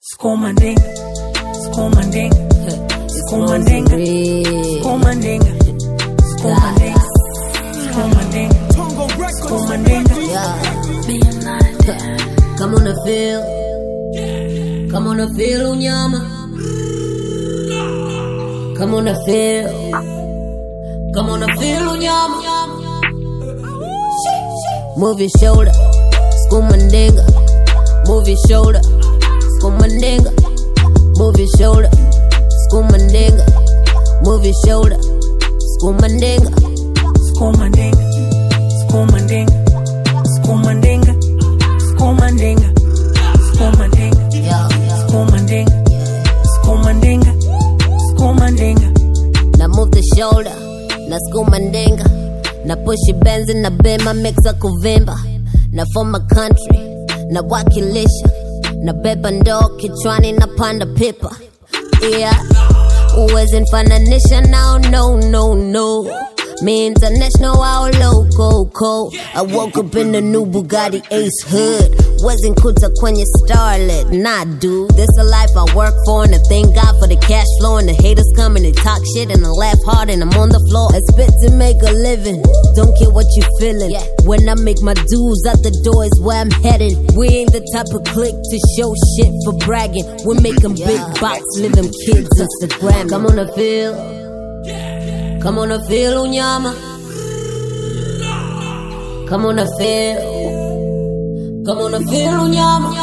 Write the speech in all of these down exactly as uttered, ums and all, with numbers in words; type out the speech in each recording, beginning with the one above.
Skomandinga, skomandinga, skomandinga, skomandinga, skomandinga, skomandinga, skomandinga. Come on and feel, come on and feel unyama. Come on and feel, come on and feel unyama. Move your shoulder, skomandinga. Move your shoulder, skomandinga. Move your shoulder, skomandinga. Move your shoulder, skomandinga. Skomandinga, skomandinga, skomandinga, skomandinga, skomandinga, skomandinga, skomandinga, skomandinga. Now move the shoulder, na skomandinga. Na push your bands in the bema mixa kuvimba. Na for my country, na wakilisha. Na beba ndoo kichwani na panda pipa. Yeah, uwezi nfananisha now, no, no, no. Me international, all loco. I woke up in the new Bugatti Ace hood. Wasn't kuta kwenye starlet, nah dude. This a life I work for and I thank God for the cash flow. And the haters come and they talk shit and I laugh hard and I'm on the floor. I spit to make a living, don't care what you feeling. Yeah. When I make my dues out the door is where I'm heading. We ain't the type of clique to show shit for bragging. We're making yeah. big box, living kids Instagram. Come on and feel, come on and feel unyama. Come on and feel, come on and feel unyama.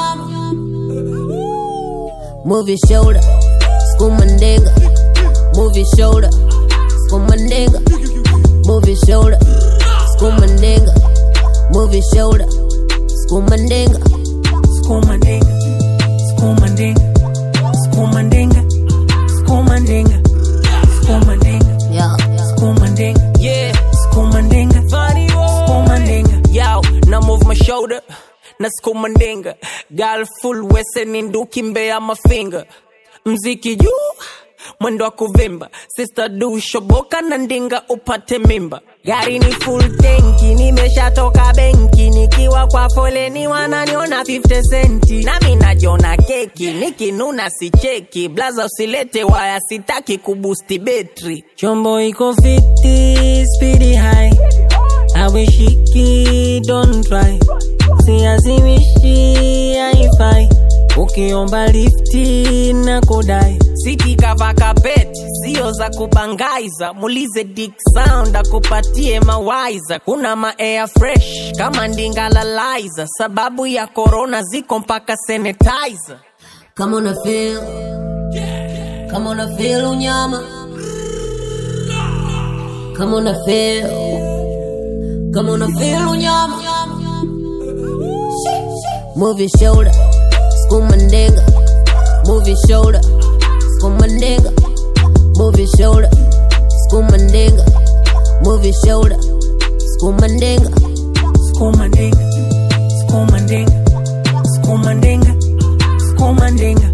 Move your shoulder, skomandinga. Move your shoulder, skomandinga. Move your shoulder, skomandinga. Move your shoulder, skomandinga. Skomandinga, skomandinga, skomandinga, skomandinga, skomandinga. Yeah, Skomandinga, Yeah, skomandinga, funny boy. skomandinga. Yo, now move my shoulder, na skomandinga. Girl full wese ninduki mbea my finger. Mziki juu, mwendo wa kuvimba. Sister do shoboka na ndinga upate mimba. Gari ni full tanki, nimeshatoka benki. Nikiwa kwa foleni wananiona fifty centi. Nami najiona keki, nikinuna si cheki. Blaza usilete waya sitaki kubusti betri. Chombo iko fifty, speedy high. Awishiki, don't try. Siazimishi, haifai. Ukiomba lifti na kodai. Siti kava kapeti, sio za kubangaiza. Mulize Dick Sound, akupatie mawaiza. Kuna ma air fresh, kama ndinga lalaiza. Sababu ya corona ziko mpaka sanitizer. come on and feel, come on and feel unyama. Come on and feel, come on and feel unyama. Move your shoulder, skomandinga. Move your shoulder, skomandinga. Move your shoulder, skomandinga. Move your shoulder, skomandinga. Skomandinga, skomandinga, skomandinga, skomandinga.